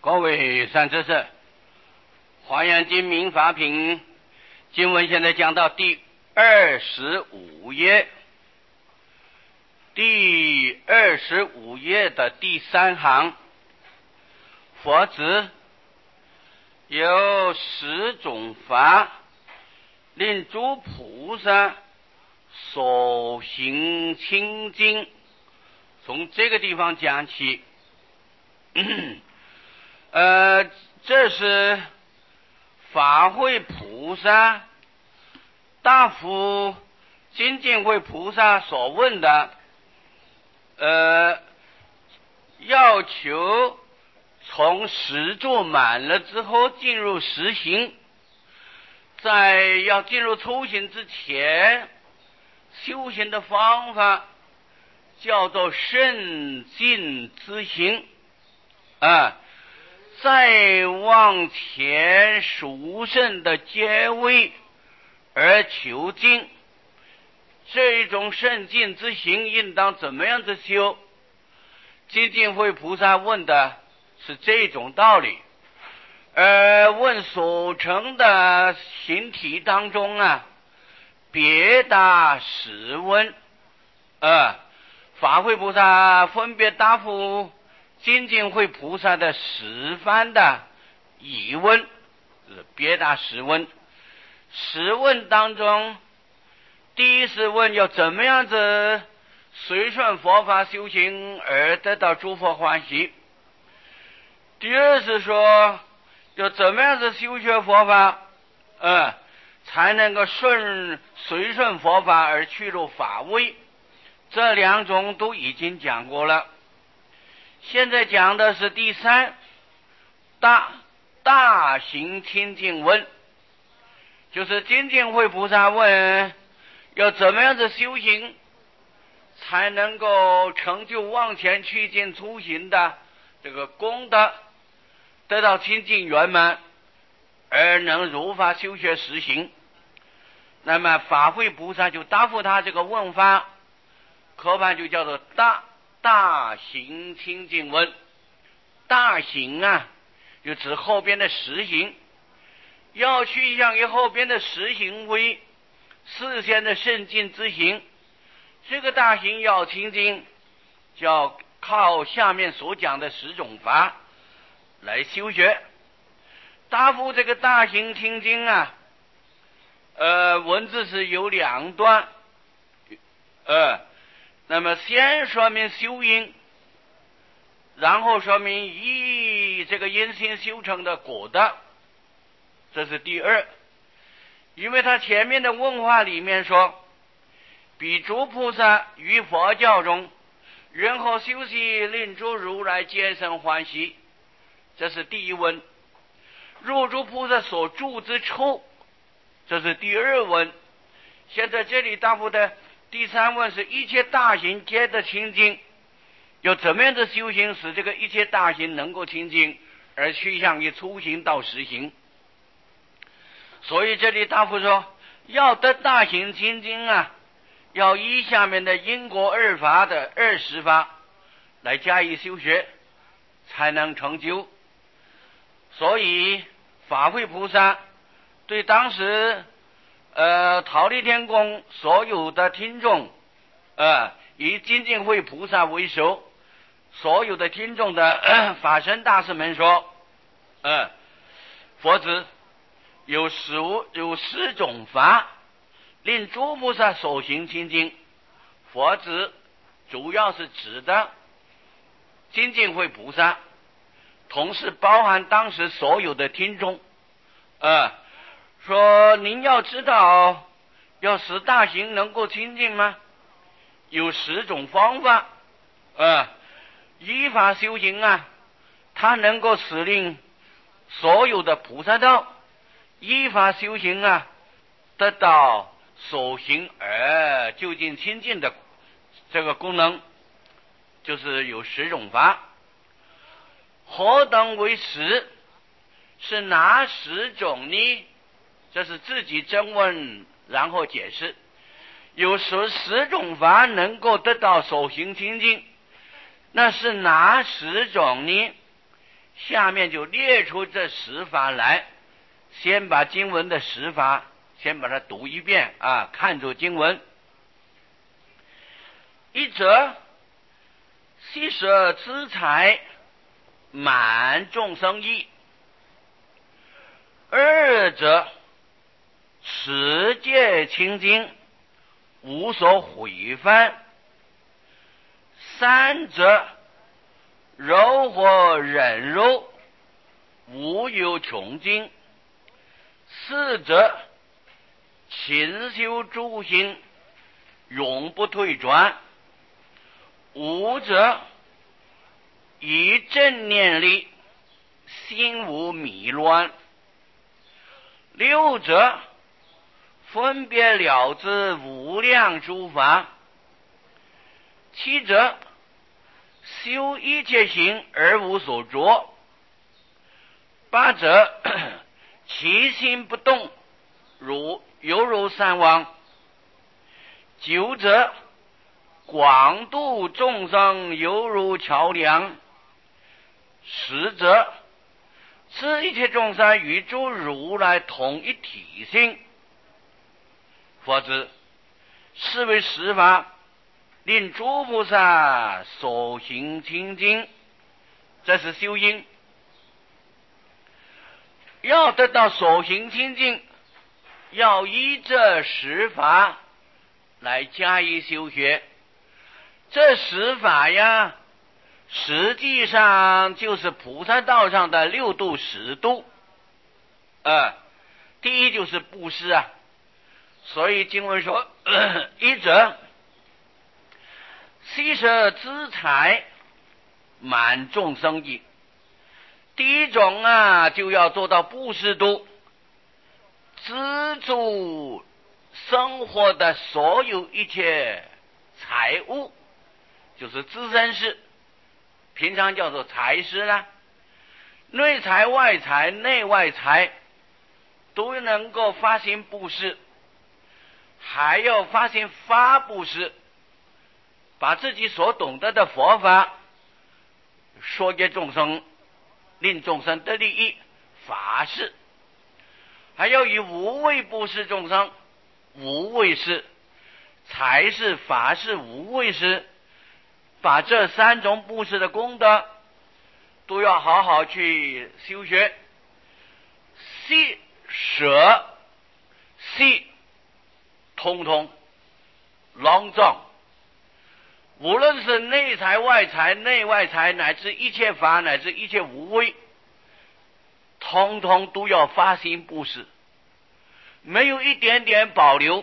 各位善知识，华严经民法品经文现在讲到第25页，第25页的第3行，佛子有10种法，令诸菩萨所行清净。从这个地方讲起，这是法会菩萨大福精进会菩萨所问的，要求从10住满了之后进入实行，在要进入初行之前，修行的方法叫做圣进之行再往前殊胜的阶位而求进，这种圣进之行应当怎么样子修？精进会菩萨问的是这种道理，问所成的形体当中别答10问，法会菩萨分别答复精进会菩萨的10番的疑问，别答10问。10问当中，第一是问要怎么样子随顺佛法修行而得到诸佛欢喜，第二是说要怎么样子修学佛法才能够随顺佛法而去入法位，这2种都已经讲过了。现在讲的是第3大行清净问，就是精进会菩萨问要怎么样子修行才能够成就往前去进出行的这个功德，得到清净圆满而能如法修学实行。那么法会菩萨就答复他这个问法，科判就叫做大行清净问。大行就指后边的实行，要趋向于后边的实行为事先的圣进之行，这个大行要清净，就要靠下面所讲的10种法来修学。答复这个大行清净文字是有2段，那么先说明修因，然后说明依这个因心修成的果德，这是第2。因为他前面的问话里面说，彼诸菩萨于佛教中任何修习令诸如来皆生欢喜，这是第1问。入诸菩萨所住之处，这是第2问。现在这里答复的第3问是一切大行皆得清净，要怎么样的修行使这个一切大行能够清净而趋向于初行到实行。所以这里答复说，要得大行清净要依下面的因果2法的20法来加以修学才能成就。所以法会菩萨对当时忉利天宫所有的听众以精进会菩萨为首，所有的听众的法身大士们说，佛子有10种法令诸菩萨所行清净。佛子主要是指的精进会菩萨，同时包含当时所有的听众说您要知道要使大行能够清净吗？有10种方法依法修行它能够使令所有的菩萨道依法修行得到所行而究竟清净的这个功能，就是有10种法。何等为10？是哪10种呢？这是自己真问然后解释。有10种法能够得到所行清净，那是哪10种呢？ 下面就列出这十法来，先把经文的十法先把它读一遍啊，看着经文。一则悉舍资财，满众生意；二则持戒清净，无所毁犯；三则柔和忍辱，无有穷尽；四则勤修诸行，永不退转；五则以正念力，心无迷乱；六则分别了知无量诸法；七则修一切行而无所着；八则其心不动，犹如山王；九则广度众生，犹如桥梁；十则知一切众生与诸如来同一体性。佛子，是为十法，令诸菩萨所行清净。这是修因，要得到所行清净，要依这十法来加以修学。这十法呀，实际上就是菩萨道上的六度十度。第一就是布施啊，所以经文说，一则悉舍资财，满众生意。第一种啊，就要做到布施度，资助生活的所有一切财物，就是资身事，平常叫做财施啦，内财外财内外财都能够发行布施，还要发行发布施，把自己所懂得的佛法说给众生，令众生得利益，法事；还要以无畏布施众生，无畏施、财施、法施、无畏施，把这三种布施的功德都要好好去修学。悉舍悉通通隆重，无论是内财外财内外财，乃至一切法，乃至一切无畏，通通都要发心布施，没有一点点保留，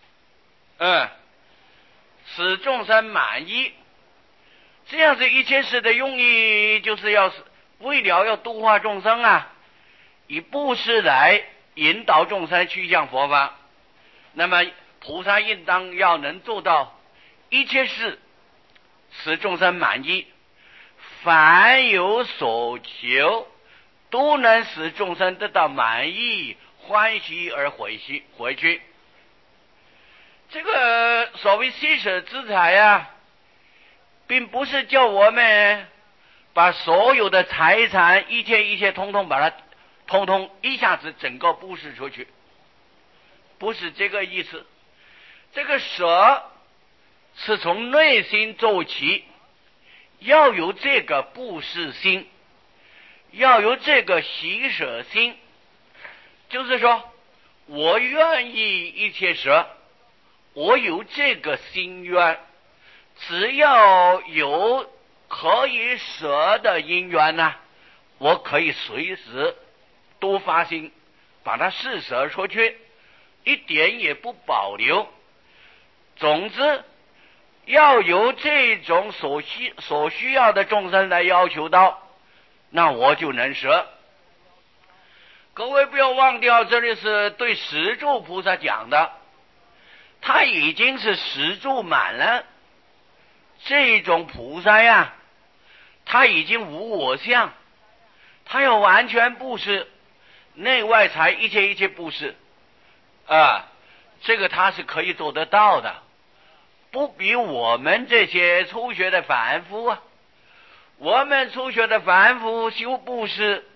使众生满意。这样子一切事的用意，就是为了要度化众生啊，以布施来引导众生去向佛法。那么菩萨应当要能做到一切事使众生满意，凡有所求都能使众生得到满意欢喜而回去。这个所谓悉舍资财啊，并不是叫我们把所有的财产一切通通把它通通一下子整个布施出去，不是这个意思。这个舍是从内心做起，要有这个布施心，要有这个喜舍心，就是说我愿意一切舍，我有这个心愿，只要有可以舍的因缘呢，我可以随时都发心把它施舍出去，一点也不保留。总之要由这种所需要的众生来要求到，那我就能舍。各位不要忘掉，这里是对十住菩萨讲的，他已经是十住满了。这种菩萨呀，他已经无我相，他要完全布施，内外财一切布施这个他是可以做得到的，不比我们这些初学的凡夫啊。 我们初学的凡夫修布施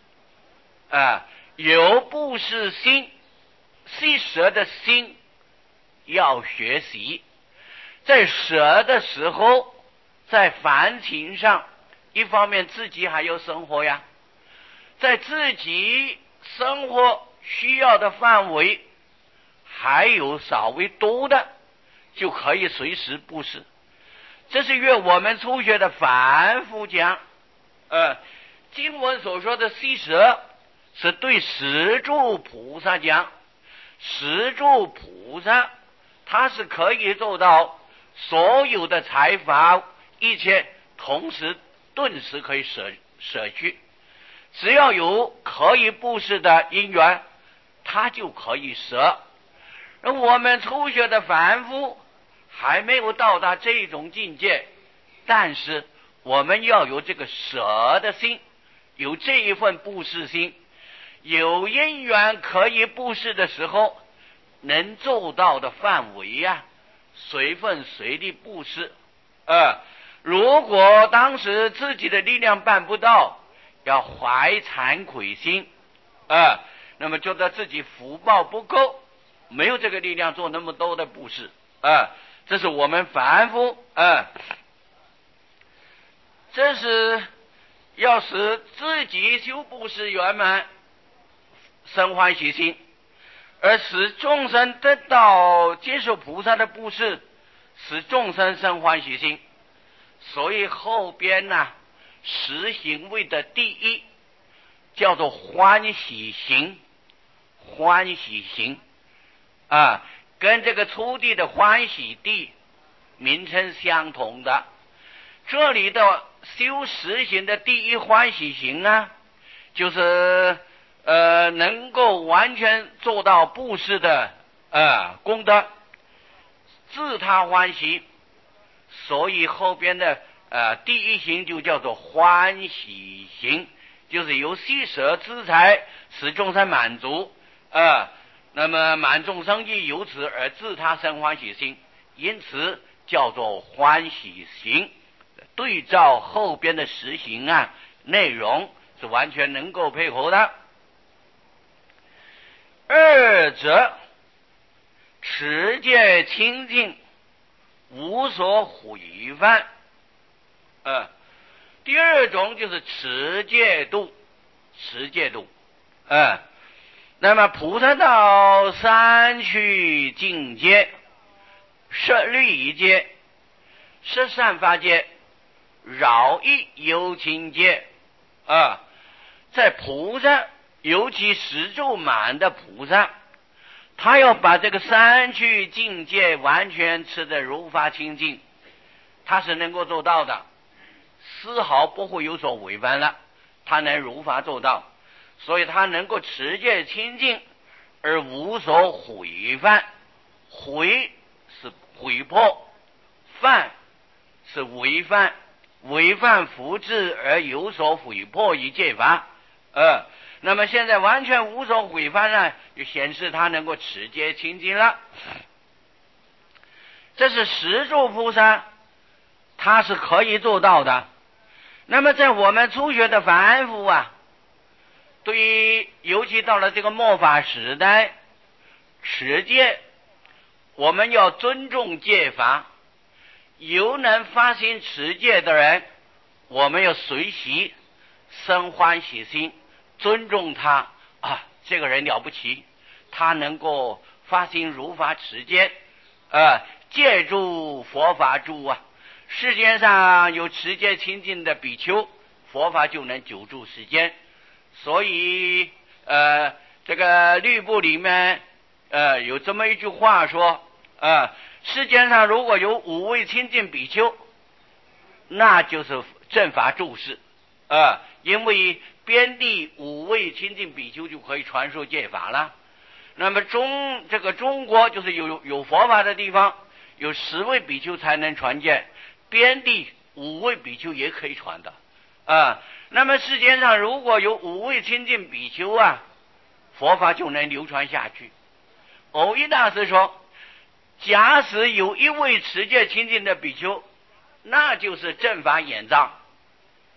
有布施心，惜舍的心要学习。在舍的时候，在凡情上，一方面自己还有生活呀，在自己生活需要的范围还有稍微多的，就可以随时布施。这是与我们初学的凡夫讲。经文所说的惜舍是对十住菩萨讲。十住菩萨他是可以做到所有的财法一切同时顿时可以舍去，只要有可以布施的因缘，他就可以舍。而我们初学的凡夫还没有到达这种境界，但是我们要有这个舍的心，有这一份布施心，有因缘可以布施的时候，能做到的范围随分随地布施。如果当时自己的力量办不到，要怀惭愧心，那么觉得自己福报不够，没有这个力量做那么多的布施。这是我们凡夫这是要使自己修布施圆满，生欢喜心，而使众生得到接受菩萨的布施，使众生生欢喜心。所以后边十行为的第一叫做欢喜行。欢喜行跟这个初地的欢喜地名称相同的。这里的修十行的第一欢喜行就是能够完全做到布施的功德，自他欢喜。所以后边的第一行就叫做欢喜行，就是由惜舍资财使众生满足那么满众生意，由此而自他生欢喜心，因此叫做欢喜行。对照后边的实行内容是完全能够配合的。二者持戒清净，无所毁犯。第二种就是持戒度。持戒度那么菩萨道三趣境界：摄律戒、摄善法戒、饶益有情戒在菩萨，尤其十住满的菩萨，他要把这个三趣境界完全持得如法清净，他是能够做到的，丝毫不会有所违反了，他能如法做到。所以他能够持戒清净而无所毁犯。毁是毁破，犯是违犯，违犯福智而有所毁破于戒法那么现在完全无所毁犯就显示他能够持戒清净了。这是十住菩萨他是可以做到的。那么在我们初学的凡夫对于尤其到了这个末法时代，持戒我们要尊重戒法，有能发心持戒的人，我们要随喜生欢喜心，尊重他这个人了不起，他能够发心如法持戒戒住佛法住世间上有持戒清净的比丘，佛法就能久住世间。所以这个律部里面有这么一句话说世间上如果有5位清净比丘，那就是正法住世因为边地5位清净比丘就可以传授戒法了。那么这个中国就是有佛法的地方，有10位比丘才能传戒，边地5位比丘也可以传的那么世间上如果有5位清净比丘佛法就能流传下去。藕益大师说，假使有1位持戒清净的比丘，那就是正法眼藏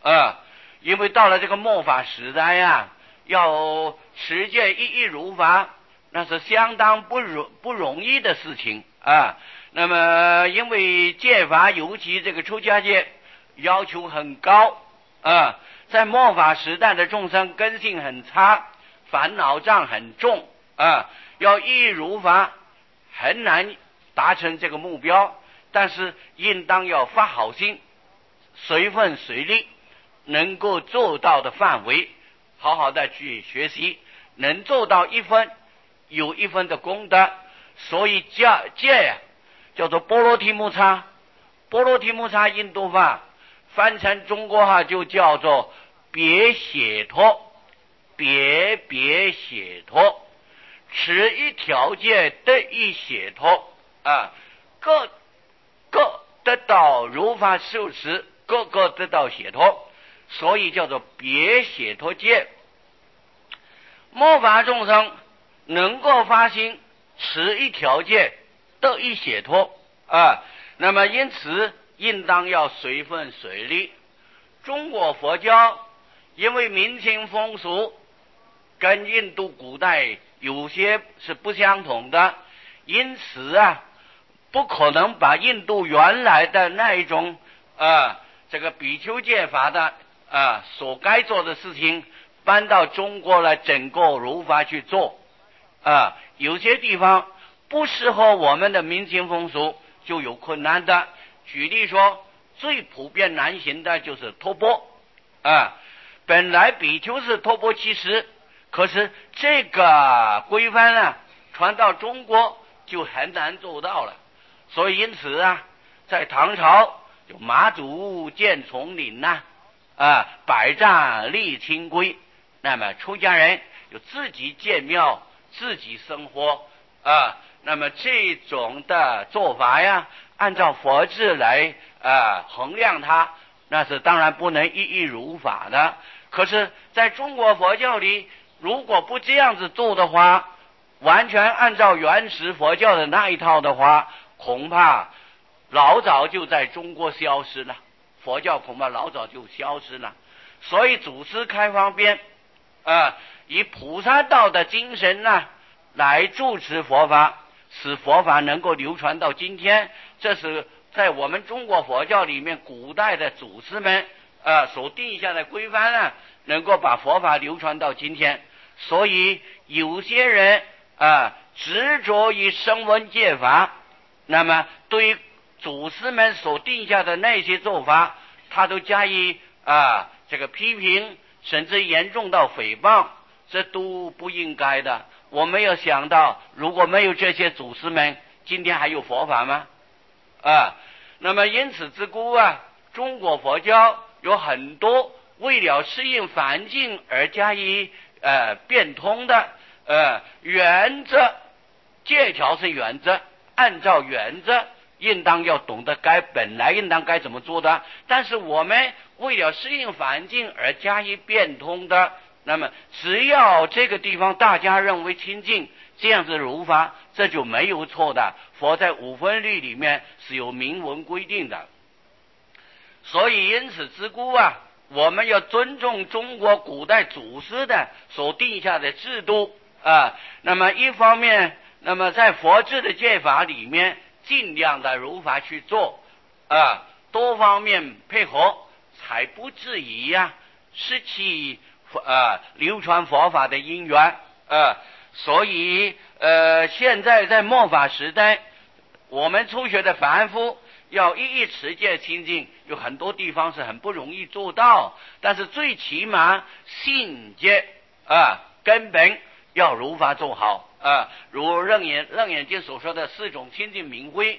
因为到了这个末法时代呀，要持戒一一如法，那是相当不容易的事情啊。那么因为戒法，尤其这个出家戒要求很高啊，在末法时代的众生根性很差，烦恼障很重啊，要一一如法很难达成这个目标，但是应当要发好心，随分随力，能够做到的范围好好的去学习，能做到一分有一分的功德。所以戒呀叫做波罗提木叉，波罗提木叉印度话翻成中国话就叫做别解脱，别解脱，持一条戒得一解脱啊，各得到如法受持，各得到解脱，所以叫做别解脱戒。末法众生能够发心持一条戒得一解脱啊，那么因此应当要随分随力。中国佛教因为民情风俗跟印度古代有些是不相同的，因此啊不可能把印度原来的那一种这个比丘戒法的所该做的事情搬到中国来整个如法去做有些地方不适合我们的民情风俗就有困难的。举例说，最普遍难行的就是托钵本来比丘是托钵其实，可是这个规范传到中国就很难做到了。所以因此在唐朝有马祖建丛林百丈立清规，那么出家人有自己建庙自己生活那么这种的做法呀，按照佛制来衡量它，那是当然不能一一如法的。可是在中国佛教里，如果不这样子做的话，完全按照原始佛教的那一套的话，恐怕老早就在中国消失了，佛教恐怕老早就消失了。所以祖师开方便以菩萨道的精神来住持佛法，使佛法能够流传到今天。这是在我们中国佛教里面古代的祖师们所定下的规范能够把佛法流传到今天。所以有些人执着于声闻戒法，那么对于祖师们所定下的那些做法，他都加以这个批评，甚至严重到诽谤，这都不应该的。我没有想到，如果没有这些祖师们，今天还有佛法吗？那么因此之故中国佛教有很多为了适应环境而加以变通的原则，戒条是原则，按照原则应当要懂得本来应当该怎么做的，但是我们为了适应环境而加以变通的，那么只要这个地方大家认为清净，这样子如法，这就没有错的。佛在五分律里面是有明文规定的。所以因此之故我们要尊重中国古代祖师的所定下的制度那么一方面，那么在佛制的戒法里面尽量的如法去做多方面配合，才不至于失去流传佛法的因缘所以现在在末法时代，我们初学的凡夫要一一持戒清净，有很多地方是很不容易做到，但是最起码信戒根本要如法做好如楞严经所说的4种清净明慧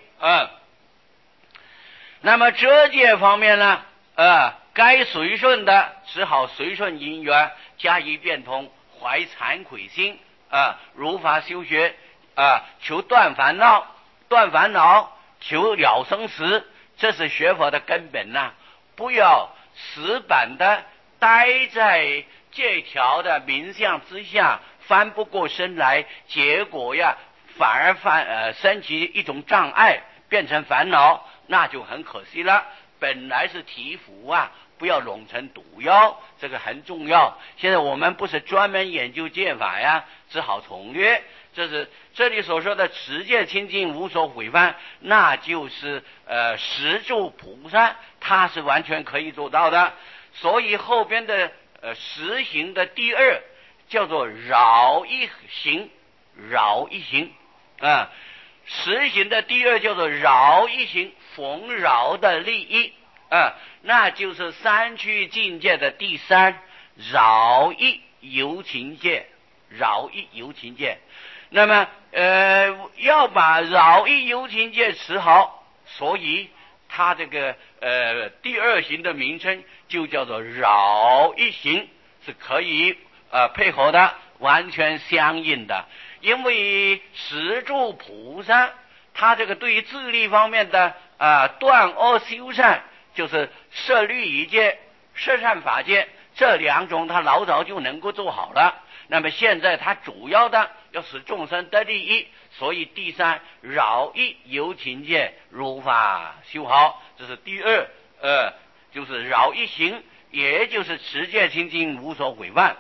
那么遮戒方面呢该随顺的只好随顺因缘加以变通，怀惭愧心如法修学求断烦恼，求了生死，这是学佛的根本不要死板的待在戒条的名相之下，翻不过身来，结果反而升起一种障碍，变成烦恼，那就很可惜了。本来是祈福不要弄成毒药，这个很重要。现在我们不是专门研究戒法呀，只好从略。这里所说的持戒清净无所毁犯，那就是十住菩萨，他是完全可以做到的。所以后边的实行的第二叫做饶一行，饶一行啊。实行的第二叫做饶一行，逢饶的利益啊，那就是三区境界的第三，饶一有情戒，饶一有情戒。那么要把饶一有情戒持好，所以它这个第二行的名称就叫做饶一行，是可以配合的，完全相应的。因为十住菩萨他这个对于自利方面的断恶修善，就是摄律仪戒、摄善法戒这两种，他老早就能够做好了。那么现在他主要的要使众生得利益，所以第三饶一有情戒如法修好，这是第二就是饶一行，也就是持戒清净无所毁犯。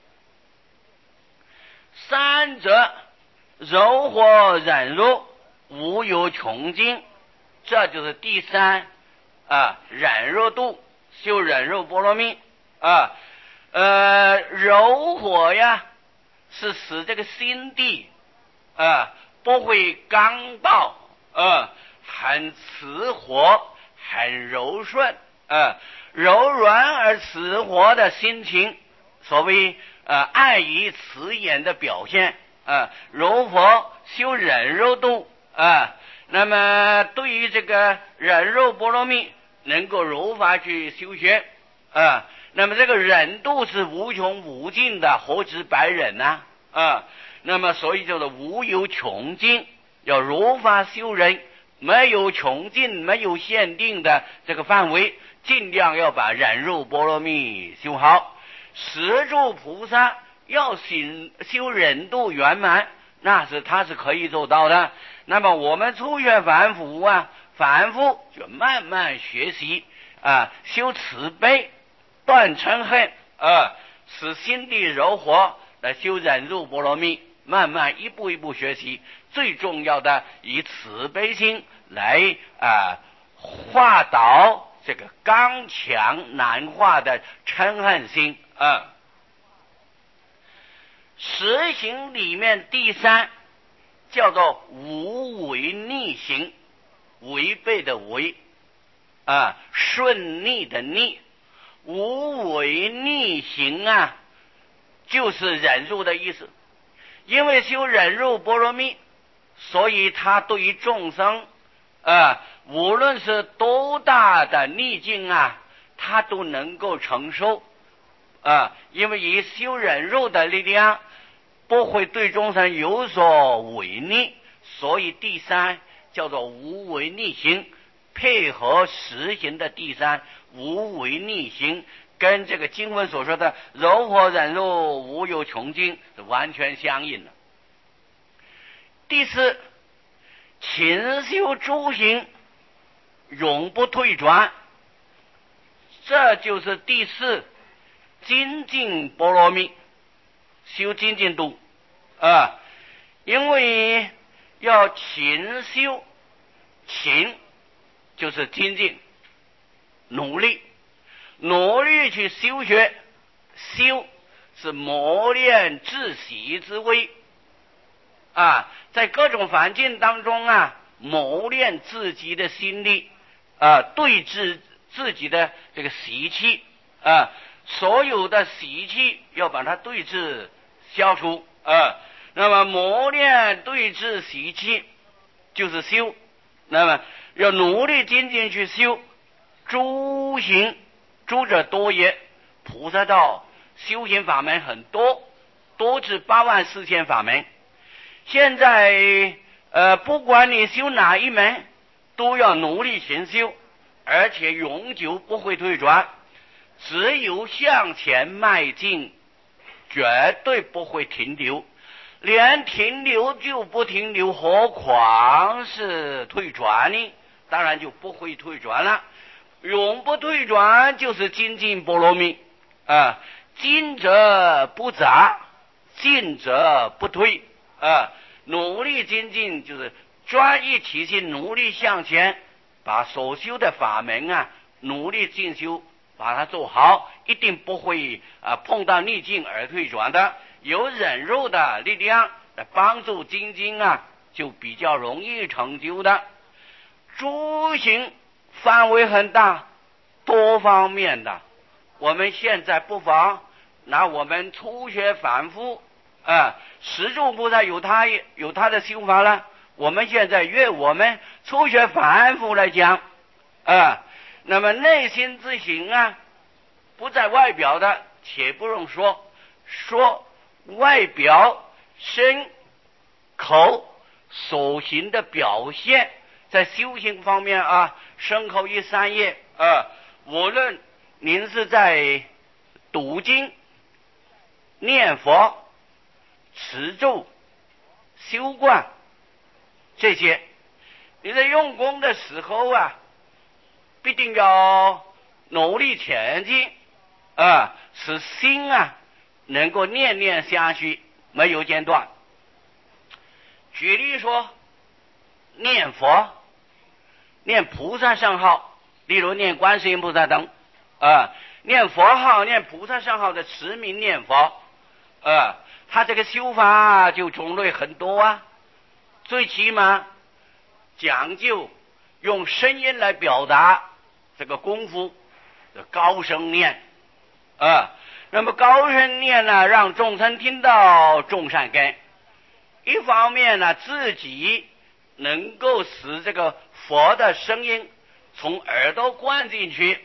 三者柔和忍辱无有穷尽，这就是第三忍辱度，修忍辱波罗蜜柔和呀是使这个心地不会刚暴很慈活，很柔顺柔软而慈活的心情，所谓爱以慈眼的表现柔佛修忍辱度那么对于这个忍辱波罗蜜能够如法去修学那么这个忍度是无穷无尽的，何止百忍呢那么所以叫做无有穷尽，要如法修忍，没有穷尽，没有限定的这个范围，尽量要把忍辱波罗蜜修好。十住菩萨要修忍度圆满，那是他是可以做到的。那么我们初学凡夫凡夫就慢慢学习修慈悲，断嗔恨使心地柔和，来修忍辱波罗蜜，慢慢一步一步学习。最重要的以慈悲心来化导这个刚强难化的嗔恨心实行里面第三叫做无违逆行，违背的违顺逆的逆，无违逆行就是忍辱的意思。因为修忍辱波罗蜜，所以他对于众生无论是多大的逆境他都能够承受因为以修忍辱的力量不会对众生有所违逆，所以第三叫做无违逆行，配合实行的第三无违逆行，跟这个经文所说的柔和忍辱无有穷尽是完全相应的。第四，勤修诸行永不退转，这就是第四精进波罗蜜，修精进度因为要勤修，勤就是精进努力去修学，修是磨练自习之位在各种环境当中磨练自己的心力对治自己的这个习气所有的习气要把它对治消除那么磨练对治习气就是修，那么要努力精进去修诸行，诸者多也，菩萨道修行法门很多，多至84000法门。现在不管你修哪一门，都要努力勤修，而且永久不会退转，只有向前迈进，绝对不会停留，连停留就不停留，何况是退转呢？当然就不会退转了。 永不退转，就是精进波罗蜜啊。进则不杂，进则不退啊。努力精进就是专一起心，努力向前，把所修的法门啊，努力进修，把它做好，一定不会碰到逆境而退转的。有忍辱的力量来帮助精进啊，就比较容易成就的。诸行范围很大，多方面的。我们现在不妨拿我们初学反复十住菩萨有他的修法了。我们现在约我们初学反复来讲那么内心之行啊，不在外表的，且不用说外表身口所行的表现，在修行方面身口意三业无论您是在读经、念佛、持咒、修观这些，你在用功的时候必定要努力前进使心能够念念相续，没有间断。举例说，念佛、念菩萨圣号，例如念观世音菩萨等念佛号、念菩萨圣号的持名念佛他这个修法就种类很多最起码讲究用声音来表达这个功夫的高声念那么高声念呢，让众生听到种善根，一方面呢自己能够使这个佛的声音从耳朵灌进去，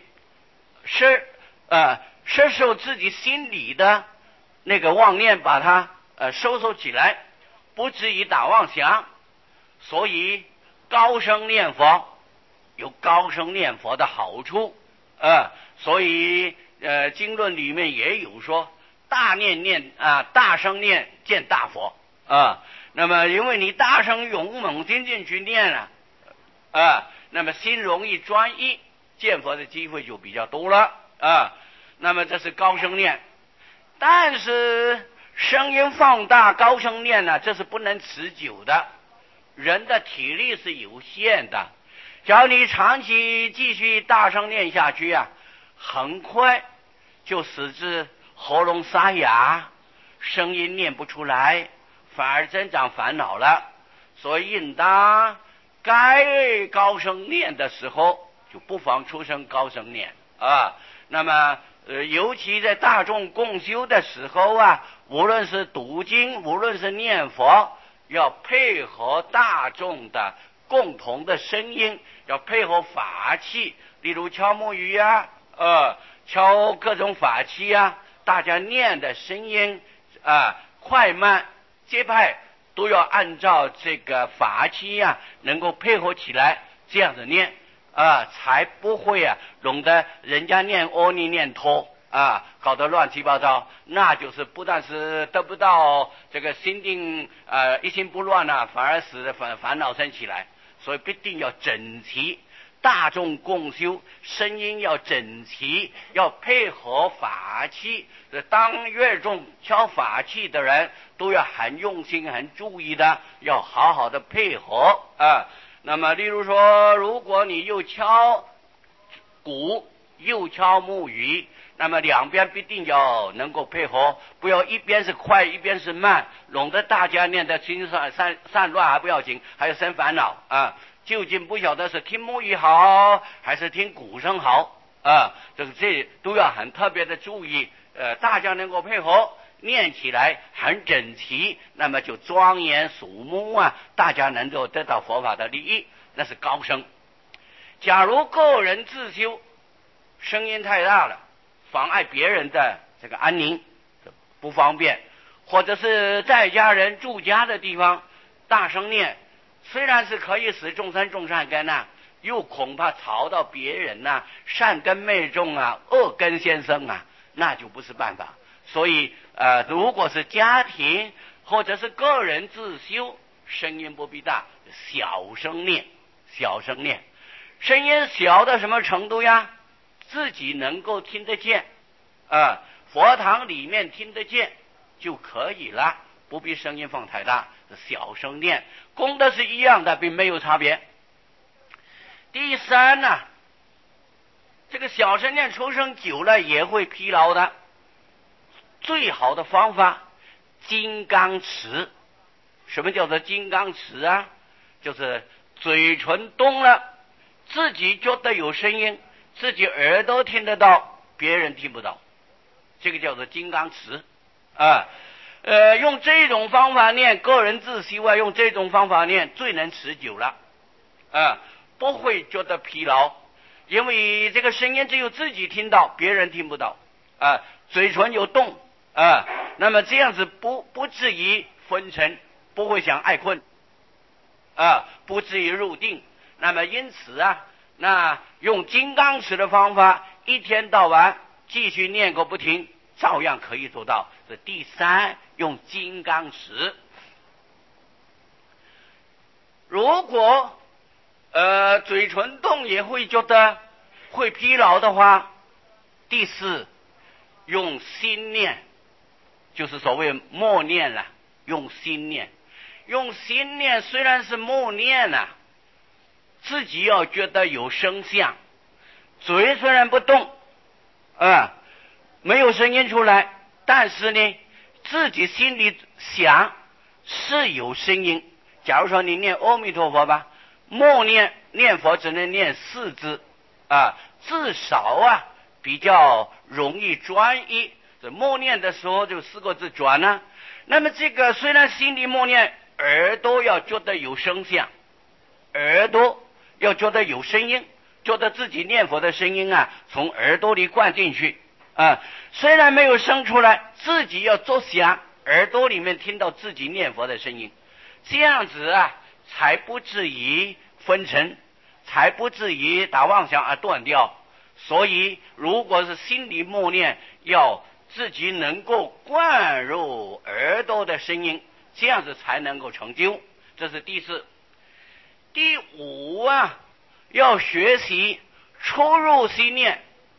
摄受自己心里的那个妄念，把它收缩起来，不至于打妄想。所以高声念佛有高声念佛的好处所以经论里面也有说，大声念见大佛那么因为你大声勇猛进去念那么心容易专一，见佛的机会就比较多了那么这是高声念。但是声音放大高声念呢，这是不能持久的，人的体力是有限的。只要你长期继续大声念下去很快就使之喉咙沙哑，声音念不出来，反而增长烦恼了。所以应当该高声念的时候，就不妨出声高声念那么尤其在大众共修的时候无论是读经，无论是念佛，要配合大众的共同的声音，要配合法器，例如敲木鱼敲各种法器大家念的声音快慢节拍都要按照这个法器能够配合起来，这样子念才不会弄得人家念阿弥念陀搞得乱七八糟，那就是不但是得不到这个心定一心不乱反而使得烦恼生起来。所以必定要整齐，大众共修，声音要整齐，要配合法器。当乐众敲法器的人都要很用心很注意的，要好好的配合那么例如说，如果你又敲鼓又敲木鱼，那么两边必定要能够配合，不要一边是快一边是慢，弄得大家念得心散乱还不要紧，还要生烦恼究竟不晓得是听木鱼好还是听鼓声好这都要很特别的注意大家能够配合念起来很整齐，那么就庄严肃穆大家能够得到佛法的利益，那是高声。假如个人自修，声音太大了，妨碍别人的这个安宁，不方便，或者是在家人住家的地方大声念，虽然是可以使众生种善根又恐怕吵到别人善根昧种恶根先生那就不是办法。所以如果是家庭或者是个人自修，声音不必大，小声念声音小到什么程度呀？自己能够听得见，佛堂里面听得见就可以了，不必声音放太大，小声念，功德是一样的，并没有差别。第三呢，这个小声念出声久了也会疲劳的，最好的方法金刚持。什么叫做金刚持啊？就是嘴唇动了，自己觉得有声音，自己耳朵听得到，别人听不到，这个叫做金刚持用这种方法念，个人自习外用这种方法念最能持久了不会觉得疲劳，因为这个声音只有自己听到，别人听不到嘴唇有动那么这样子不至于昏沉，不会想爱困不至于入定。那么因此那用金刚持的方法，一天到晚继续念个不停，照样可以做到。这第三，用金刚持。如果嘴唇动也会觉得会疲劳的话，第四，用心念，就是所谓默念了，用心念。用心念虽然是默念自己要觉得有声相，嘴虽然不动没有声音出来，但是呢自己心里想是有声音。假如说你念阿弥陀佛吧，默念念佛只能念4字至少比较容易专一。这默念的时候就4个字转那么这个虽然心里默念，耳朵要觉得有声相，耳朵要觉得有声音，觉得自己念佛的声音从耳朵里灌进去虽然没有声出来，自己要作想，耳朵里面听到自己念佛的声音，这样子才不至于分沉，才不至于打妄想而断掉。所以如果是心里默念，要自己能够灌入耳朵的声音，这样子才能够成就。这是第四。第五要学习出入心念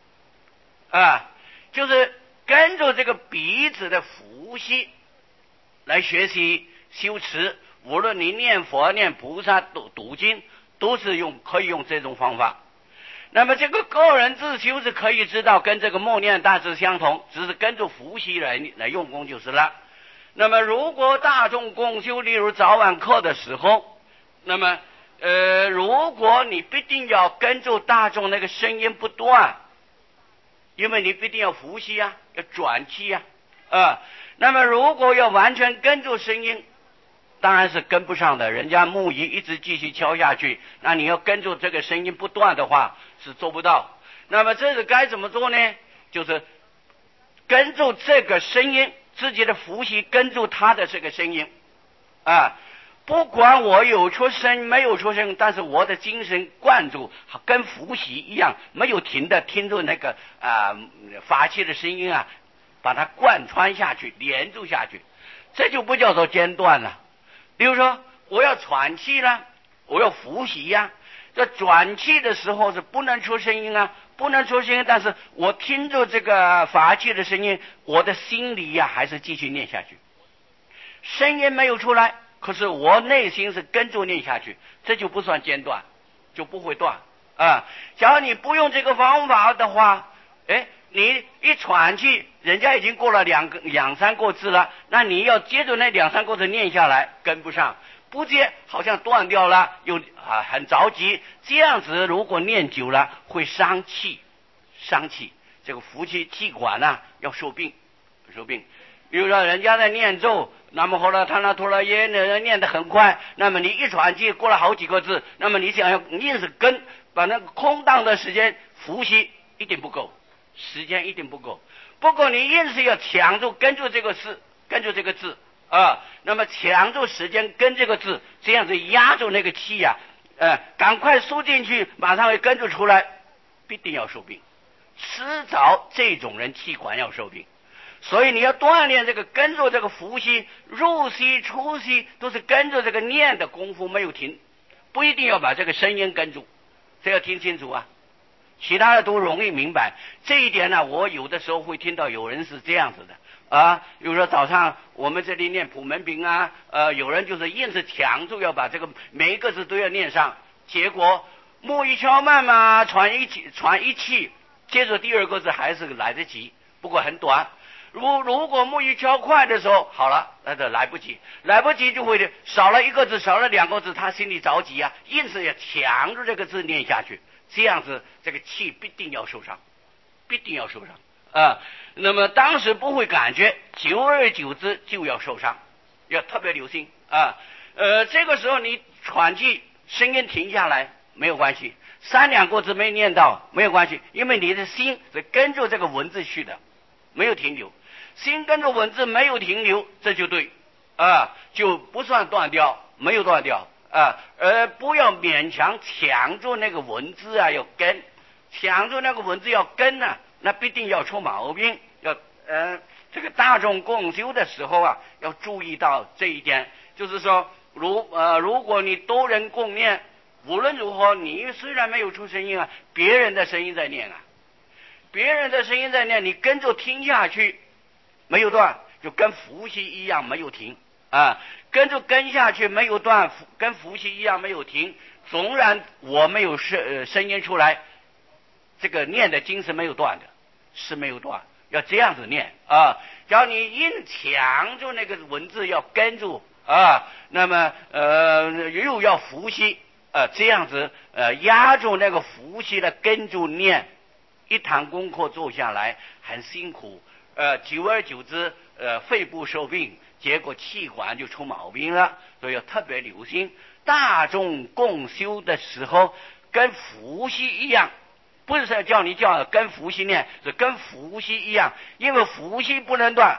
就是跟着这个鼻子的呼吸来学习修持。无论你念佛念菩萨读经，都是可以用这种方法。那么这个个人自修是可以知道跟这个默念大致相同，只是跟着呼吸来用功就是了。那么如果大众共修，例如早晚课的时候，那么如果你必定要跟着大众那个声音不断，因为你必定要呼吸要转气那么如果要完全跟着声音，当然是跟不上的，人家木鱼一直继续敲下去，那你要跟着这个声音不断的话是做不到。那么这是该怎么做呢？就是跟着这个声音，自己的呼吸跟着他的这个声音不管我有出声没有出声，但是我的精神灌注跟呼吸一样，没有停的听着那个法器的声音把它贯穿下去，连住下去，这就不叫做间断了。比如说我要喘气了，我要呼吸这转气的时候是不能出声音不能出声音，但是我听着这个法器的声音，我的心里还是继续念下去，声音没有出来，可是我内心是跟着念下去，这就不算间断，就不会断假如你不用这个方法的话你一喘气，人家已经过了两三个字了，那你要接着那两三个字念下来，跟不上，不接好像断掉了，又很着急，这样子如果念久了会伤气，这个福气气管要受病。比如说人家在念咒，那么后来他那陀罗耶念得很快，那么你一喘气过了好几个字，那么你想要硬是把那个空档的时间呼吸一定不够，时间一定不够。不过你硬是要抢住跟住这个字那么抢住时间跟这个字，这样子压住那个气赶快输进去，马上会跟着出来，必定要受病，迟早这种人气管要受病。所以你要锻炼这个跟着这个呼吸，入息出息都是跟着这个念的功夫没有停，不一定要把这个声音跟住， 这要听清楚啊。其他的都容易明白这一点呢。我有的时候会听到有人是这样子的啊，比如说早上我们这里念普门品啊，有人就是硬是强住要把这个每一个字都要念上，结果木一敲慢嘛，喘一气，接着第二个字还是来得及，不过很短。如果木一敲快的时候，好了，那就来不及就会少了一个字，少了两个字，他心里着急啊，硬是要强住这个字念下去。这样子，这个气必定要受伤啊。那么当时不会感觉，久而久之就要受伤，要特别留心啊。这个时候你喘气，声音停下来没有关系，三两个字没念到没有关系，因为你的心是跟着这个文字去的，没有停留。心跟着文字没有停留，这就对啊，就不算断掉，没有断掉。而不要勉强抢住那个文字啊，要跟抢住那个文字要跟啊，那必定要出毛病。这个大众共修的时候啊，要注意到这一点，就是说，如果你多人共念，无论如何，你虽然没有出声音啊，别人的声音在念啊，别人的声音在念，你跟着听下去，没有断，就跟伏羲一样没有停。跟下去没有断，跟伏羲一样没有停。纵然我没有声音出来，这个念的经是没有断的，是没有断，要这样子念啊。只要你硬抢住那个文字要跟住啊，那么又要伏羲这样子压住那个伏羲的跟住念，一堂功课做下来很辛苦，久而久之肺部受病。结果气管就出毛病了，所以要特别留心。大众共修的时候，跟伏羲一样，不是叫你跟伏羲念，是跟伏羲一样，因为伏羲不能断。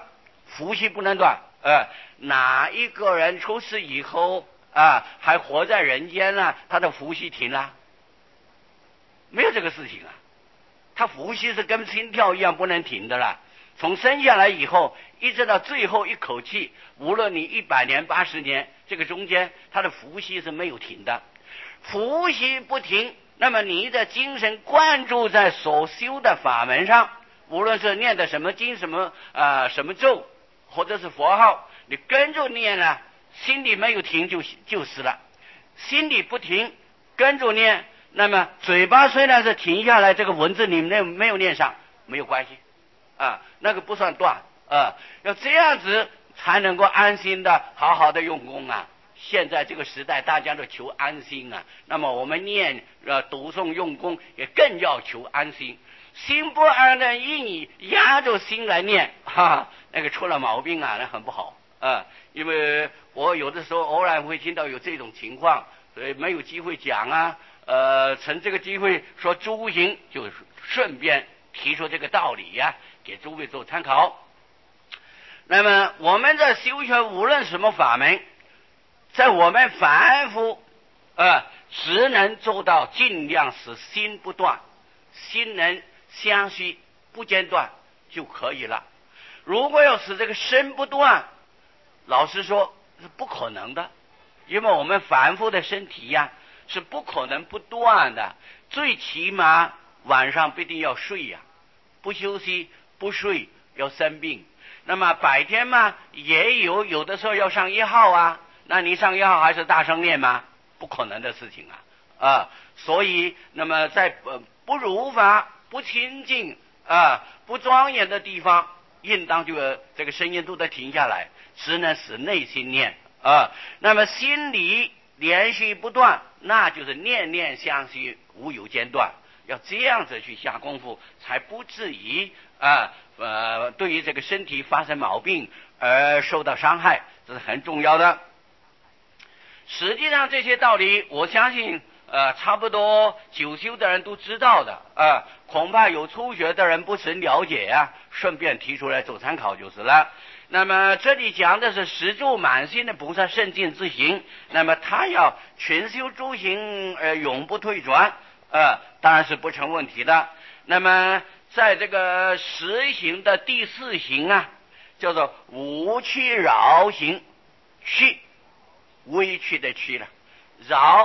哪一个人出世以后还活在人间呢？他的伏羲停了？没有这个事情啊。他伏羲是跟心跳一样不能停的了。从生下来以后一直到最后一口气，无论你100年80年，这个中间他的伏羲是没有停的。伏羲不停，那么你的精神灌注在所修的法门上，无论是念的什么经什么咒或者是佛号，你跟着念了，心里没有停就是了。心里不停跟着念，那么嘴巴虽然是停下来，这个文字你没有念上没有关系那个不算断要这样子才能够安心的好好的用功啊。现在这个时代大家都求安心啊，那么我们念读诵用功也更要求安心。心不安的硬压着心来念那个出了毛病啊，那很不好因为我有的时候偶然会听到有这种情况，所以没有机会讲趁这个机会说诸行，就顺便提出这个道理给诸位做参考。那么我们在修学无论什么法门，在我们凡夫只能做到尽量使心不断，心能相续不间断就可以了。如果要使这个身不断，老实说是不可能的，因为我们凡夫的身体是不可能不断的，最起码晚上必定要睡不休息不睡要生病。那么白天嘛也有的时候要上1号那你上1号还是大声念吗？不可能的事情所以那么在不如法不清净不庄严的地方，应当就这个声音都得停下来，只能使内心念那么心里连续不断，那就是念念相续无有间断。要这样子去下功夫，才不至于对于这个身体发生毛病而受到伤害，这是很重要的。实际上这些道理我相信差不多久修的人都知道的恐怕有初学的人不曾了解顺便提出来做参考就是了。那么这里讲的是十住满心的菩萨圣境之行，那么他要全修诸行永不退转当然是不成问题的。那么在这个十行的第4行叫做无去扰行，去委屈的去了，扰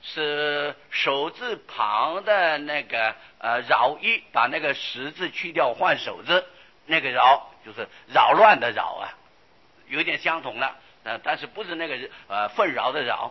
是手字旁的那个扰一，把那个十字去掉换手字，那个扰就是扰乱的扰啊，有点相同了，但是不是那个纷扰的扰。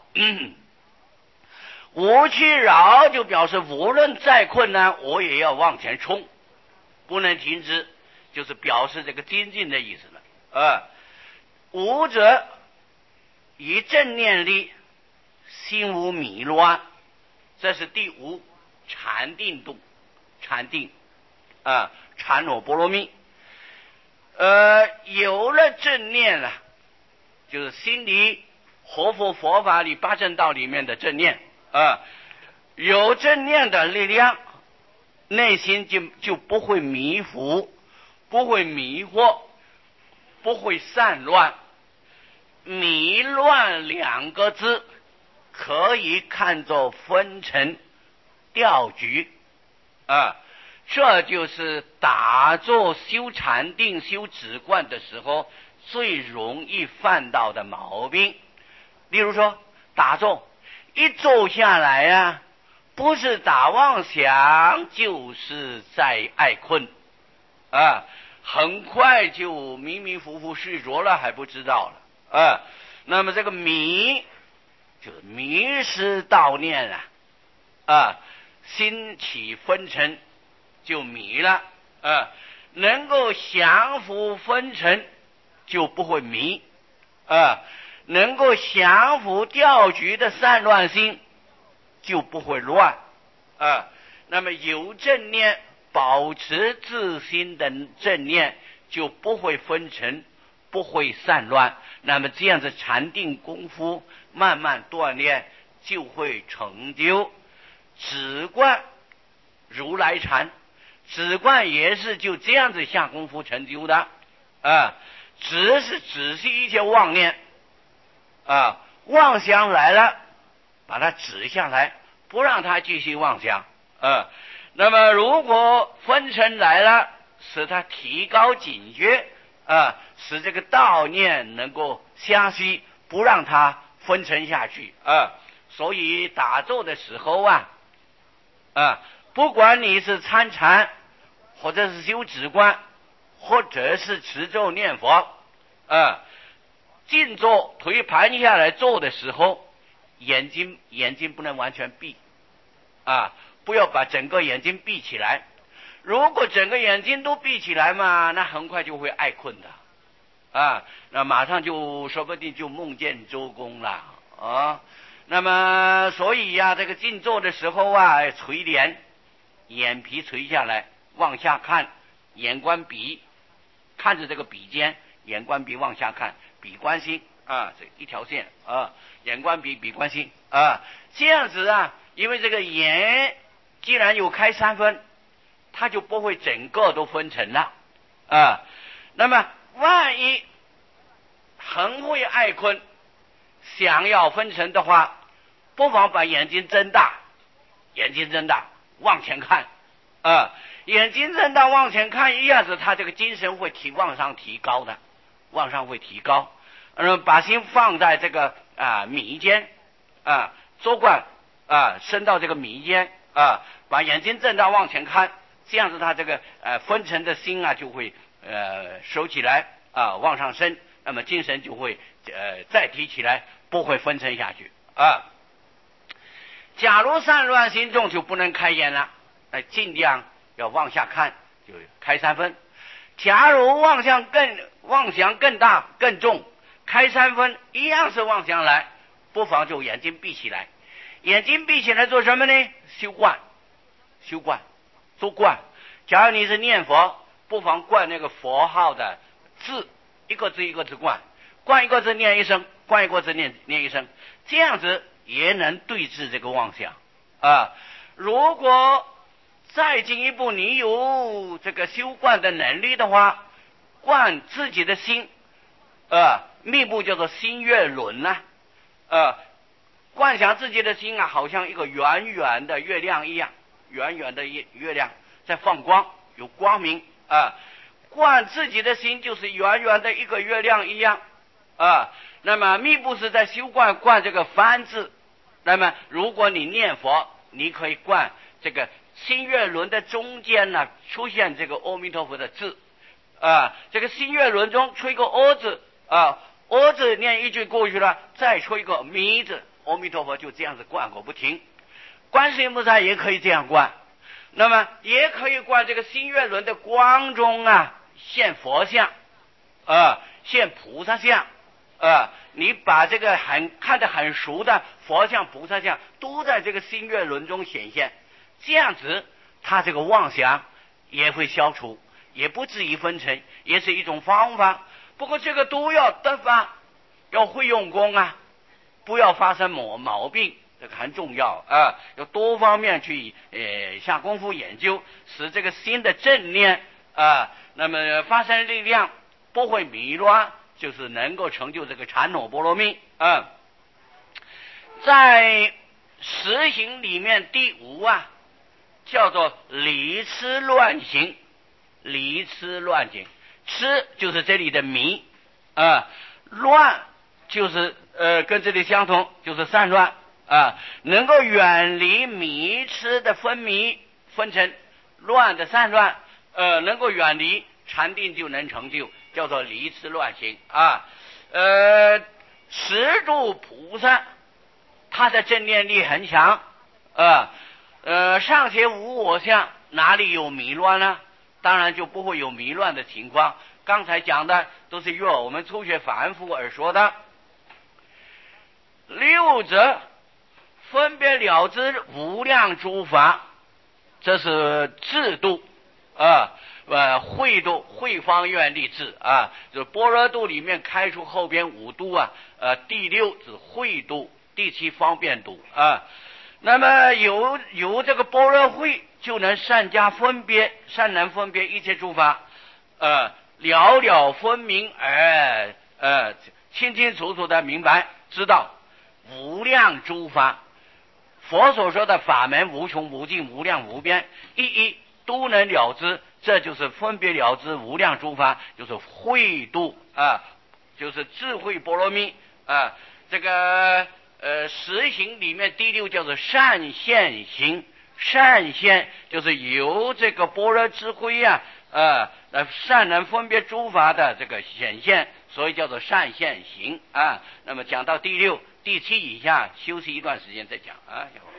无其扰就表示无论再困难我也要往前冲，不能停止，就是表示这个精进的意思了。无者以正念力，心无迷乱，这是第五禅定度，禅定禅我波罗蜜。有了正念了，就是心里活佛法里八正道里面的正念有正念的力量，内心就不会迷糊，不会迷惑，不会散乱。迷乱两个字可以看作分成掉举这就是打坐修禅定修止观的时候最容易犯到的毛病。例如说打坐一坐下来不是打妄想就是在爱困很快就迷迷糊糊睡着了还不知道了那么这个迷就是迷失悼念心起分成就迷了能够降伏分成就不会迷能够降伏掉举的散乱心就不会乱那么有正念保持自心的正念就不会分成，不会散乱，那么这样子禅定功夫慢慢锻炼就会成就止观如来禅。止观也是就这样子下功夫成就的止是止息一切妄念妄想来了把它止下来，不让它继续妄想那么如果分成来了，使它提高警觉使这个道念能够相吸，不让它分成下去所以打坐的时候不管你是参禅或者是修止观或者是持咒念佛静坐腿盘下来坐的时候眼睛不能完全闭不要把整个眼睛闭起来，如果整个眼睛都闭起来嘛，那很快就会爱困的那马上就说不定就梦见周公了那么所以这个静坐的时候垂帘，眼皮垂下来往下看，眼观鼻，看着这个鼻尖，眼观鼻往下看，鼻观心这一条线眼观鼻，鼻观心这样子因为这个眼既然有开三分，它就不会整个都分成了那么万一很会爱困，想要分成的话，不妨把眼睛睁大，往前看眼睛睁大往前看，一下子他这个精神会往上提高的，把心放在这个眉间坐观伸到这个眉间把眼睛睁大往前看，这样子他这个分成的心就会收起来往上升，那么精神就会再提起来，不会分成下去假如散乱心重就不能开眼了，尽量要往下看，就开三分。假如妄想更大更重，开三分一样是妄想来，不妨就眼睛闭起来。眼睛闭起来做什么呢？修观，做观。假如你是念佛，不妨观那个佛号的字，一个字一个字观一个字念一声，观一个字念一声，这样子也能对治这个妄想如果再进一步你有这个修观的能力的话，观自己的心密部叫做心月轮观想自己的心好像一个圆圆的月亮一样，圆圆的月亮在放光，有光明观自己的心就是圆圆的一个月亮一样那么密部是在修观这个梵字那么如果你念佛，你可以观这个心月轮的中间呢出现这个阿弥陀佛的字这个心月轮中出一个阿字阿字念一句过去了，再出一个弥字，阿弥陀佛就这样子观个不停。观世音菩萨也可以这样观，那么也可以观这个心月轮的光中现佛像现菩萨像你把这个看得很熟的佛像菩萨像都在这个心月轮中显现，这样子他这个妄想也会消除，也不至于分层，也是一种方法。不过这个都要得法，要会用功不要发生毛病，这个很重要要多方面去下功夫研究，使这个心的正念那么发生力量，不会迷乱，就是能够成就这个禅埵波罗蜜在十行里面第五叫做离痴乱行。离痴乱行，痴就是这里的迷乱就是跟这里相同，就是散乱能够远离迷痴的分迷分成乱的散乱能够远离，禅定就能成就，叫做离痴乱行十住菩萨他的正念力很强尚且无我相，哪里有迷乱呢？当然就不会有迷乱的情况。刚才讲的都是用我们初学凡夫而说的。六者分别了知无量诸法，这是智度慧度，慧方愿力智就是般若度里面开出后边五度第六是慧度，第七方便度那么有这个般若慧，就能善能分别一切诸法了了分明而清清楚楚的明白知道无量诸法，佛所说的法门无穷无尽无量无边，一都能了知，这就是分别了知无量诸法，就是慧度就是智慧波罗蜜这个十行里面第六叫做善现行，善现就是由这个般若智慧善能分别诸法的这个显现，所以叫做善现行那么讲到第六第七以下休息一段时间再讲